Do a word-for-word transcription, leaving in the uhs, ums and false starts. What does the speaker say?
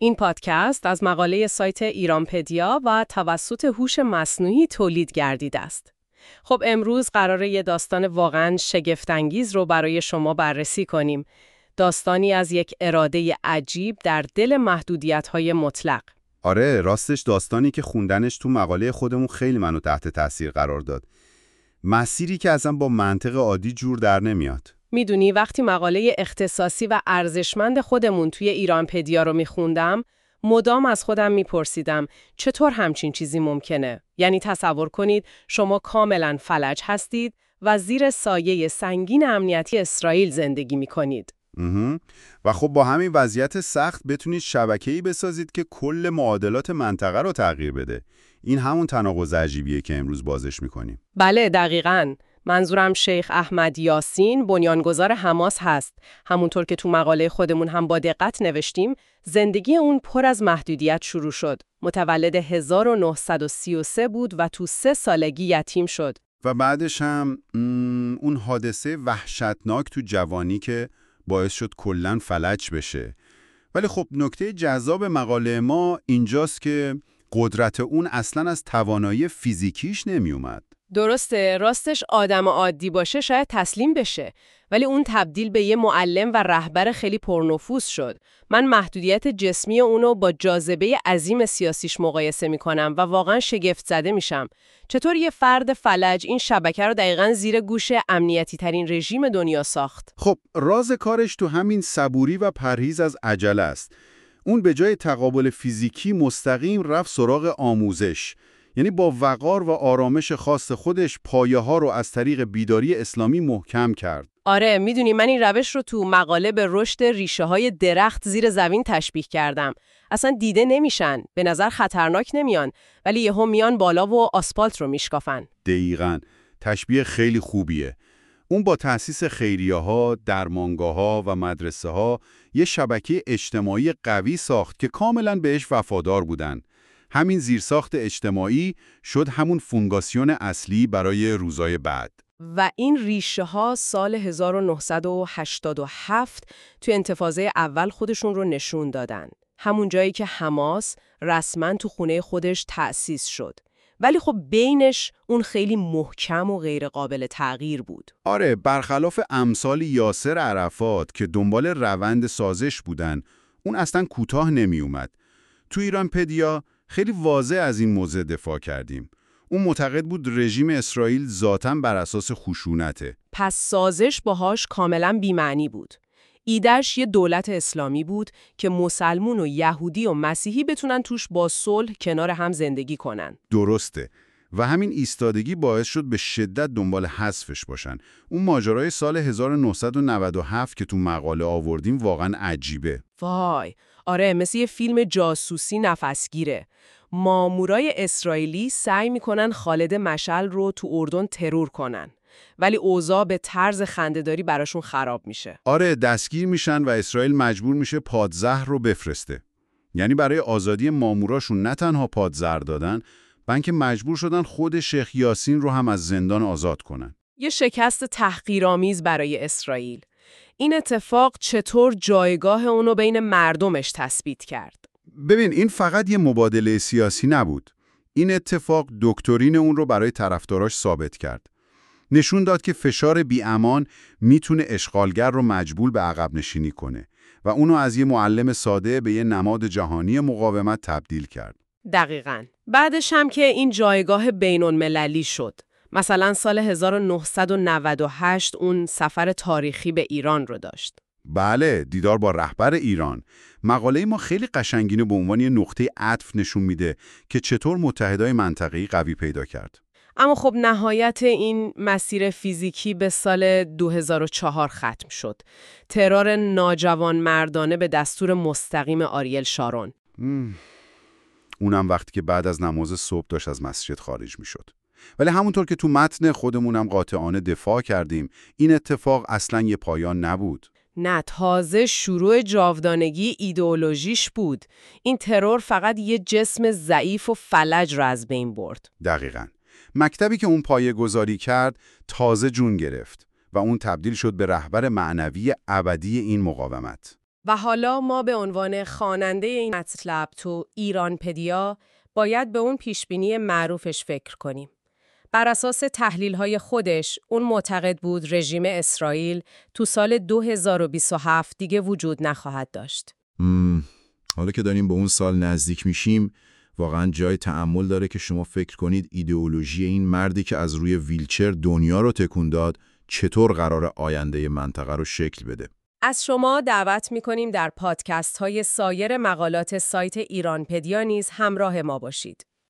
این پادکست از مقاله سایت ایرانپدیا و توسط هوش مصنوعی تولید گردیده است. خب امروز قراره یه داستان واقعاً شگفت‌انگیز رو برای شما بررسی کنیم. داستانی از یک اراده عجیب در دل محدودیت‌های مطلق. آره، راستش داستانی که خوندنش تو مقاله خودمون خیلی منو تحت تاثیر قرار داد. مسیری که اصلا با منطق عادی جور در نمیاد. میدونی وقتی مقاله اختصاصی و ارزشمند خودمون توی ایرانپدیا رو میخوندم، مدام از خودم میپرسیدم چطور همچین چیزی ممکنه؟ یعنی تصور کنید شما کاملا فلج هستید و زیر سایه سنگین امنیتی اسرائیل زندگی میکنید. و خب با همین وضعیت سخت بتونید شبکه‌ای بسازید که کل معادلات منطقه رو تغییر بده. این همون تناقض عجیبیه که امروز بازش میکنیم. بله دقیقاً. منظورم شیخ احمد یاسین، بنیانگذار حماس هست. همونطور که تو مقاله خودمون هم با دقت نوشتیم، زندگی اون پر از محدودیت شروع شد. متولد هزار و نهصد و سی و سه بود و تو سه سالگی یتیم شد. و بعدش هم اون حادثه وحشتناک تو جوانی که باعث شد کلاً فلج بشه. ولی خب نکته جذاب مقاله ما اینجاست که قدرت اون اصلاً از توانایی فیزیکیش نمی اومد. درسته، راستش آدم عادی باشه شاید تسلیم بشه، ولی اون تبدیل به یه معلم و رهبر خیلی پرنفوذ شد. من محدودیت جسمی اونو با جاذبه عظیم سیاسیش مقایسه میکنم و واقعا شگفت زده میشم. چطور یه فرد فلج این شبکه رو دقیقاً زیر گوش امنیتی ترین رژیم دنیا ساخت؟ خب راز کارش تو همین صبوری و پرهیز از عجله است. اون به جای تقابل فیزیکی مستقیم رفت سراغ آموزش. یعنی با وقار و آرامش خاص خودش پایه ها رو از طریق بیداری اسلامی محکم کرد. آره میدونی من این روش رو تو مقاله به رشد ریشه های درخت زیر زمین تشبیه کردم. اصلا دیده نمیشن، به نظر خطرناک نمیان، ولی یهو میان بالا و آسفالت رو میشکافن. دقیقاً، تشبیه خیلی خوبیه. اون با تأسیس خیریه‌ها، درمانگاه‌ها و مدرسه‌ها یه شبکه اجتماعی قوی ساخت که کاملاً بهش وفادار بودن. همین زیرساخت اجتماعی شد همون فونداسیون اصلی برای روزای بعد. و این ریشه ها سال هزار و نهصد و هشتاد و هفت تو انتفاضه اول خودشون رو نشون دادن. همون جایی که حماس رسما تو خونه خودش تأسیس شد. ولی خب بینش اون خیلی محکم و غیر قابل تغییر بود. آره، برخلاف امثال یاسر عرفات که دنبال روند سازش بودن، اون اصلا کوتاه نمی اومد. تو ایرانپدیا خیلی واضح از این موضوع دفاع کردیم. اون معتقد بود رژیم اسرائیل ذاتاً بر اساس خشونته. پس سازش باهاش کاملاً بی‌معنی بود. ایده‌اش یه دولت اسلامی بود که مسلمون و یهودی و مسیحی بتونن توش با صلح کنار هم زندگی کنن. درسته. و همین ایستادگی باعث شد به شدت دنبال حذفش باشن. اون ماجرای سال هزار و نهصد و نود و هفت که تو مقاله آوردیم واقعاً عجیبه. وای، آره مثل یه فیلم جاسوسی نفسگیره. مامورای اسرائیلی سعی میکنن خالد مشعل رو تو اردن ترور کنن. ولی اوضاع به طرز خنده‌داری براشون خراب میشه. آره، دستگیر میشن و اسرائیل مجبور میشه پادزهر رو بفرسته. یعنی برای آزادی ماموراشون نه تنها پادزهر دادن، بلکه مجبور شدن خود شیخ یاسین رو هم از زندان آزاد کنن. یه شکست تحقیرآمیز برای اسرائیل. این اتفاق چطور جایگاه اونو بین مردمش تثبیت کرد؟ ببین، این فقط یه مبادله سیاسی نبود. این اتفاق دکترین اون رو برای طرفداراش ثابت کرد. نشون داد که فشار بی‌امان میتونه اشغالگر رو مجبور به عقب نشینی کنه و اونو از یه معلم ساده به یه نماد جهانی مقاومت تبدیل کرد. دقیقاً. بعدش هم که این جایگاه بین‌المللی شد. مثلا سال هزار و نهصد و نود و هشت اون سفر تاریخی به ایران رو داشت. بله، دیدار با رهبر ایران. مقاله ما خیلی قشنگینه به عنوان یه نقطه عطف نشون میده که چطور متحدای منطقه‌ای قوی پیدا کرد. اما خب نهایت این مسیر فیزیکی به سال دو هزار و چهار ختم شد. ترور ناجوان مردانه به دستور مستقیم آریل شارون. مم. اونم وقتی که بعد از نماز صبح داشت از مسجد خارج میشد. ولی همونطور که تو متن خودمونم قاطعانه دفاع کردیم، این اتفاق اصلاً یه پایان نبود. نه، تازه شروع جاودانگی ایدئولوژیش بود. این ترور فقط یه جسم ضعیف و فلج را از بین برد. دقیقاً. مکتبی که اون پایه گذاری کرد تازه جون گرفت و اون تبدیل شد به رهبر معنوی ابدی این مقاومت. و حالا ما به عنوان خواننده این مطلب تو ایرانپدیا باید به اون پیشبینی معروفش فکر کنیم. بر اساس تحلیل‌های خودش، اون معتقد بود رژیم اسرائیل تو سال دو هزار و بیست و هفت دیگه وجود نخواهد داشت. مم. حالا که داریم به اون سال نزدیک میشیم، واقعا جای تأمل داره که شما فکر کنید ایدئولوژی این مردی که از روی ویلچر دنیا رو تکون داد، چطور قرار آینده منطقه رو شکل بده. از شما دعوت می‌کنیم در پادکست‌های سایر مقالات سایت ایرانپدیا نیز همراه ما باشید.